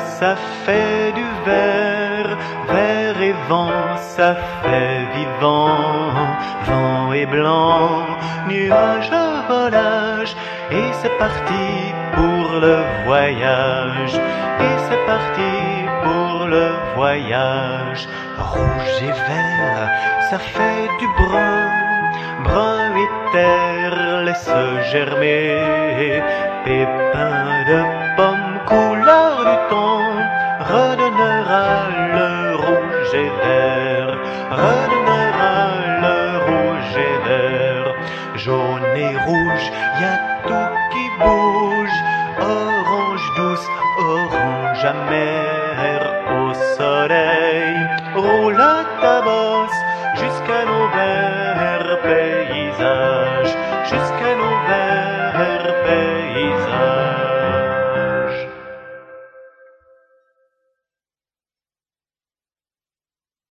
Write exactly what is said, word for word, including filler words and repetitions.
ça fait du vert, vert et vent, ça fait vivant, vent et blanc, nuage à volage, et c'est parti pour le voyage, et c'est parti pour le voyage. Rouge et vert, ça fait du brun, brun et terre, laisse germer, pépins de pommes, couleur du temps, redonnera le rouge et vert, redonnera le rouge et vert. Jaune et rouge, y a tout qui bouge, orange douce, orange amère, au soleil, roule ta bosse jusqu'à nos verts paysages, jusqu'à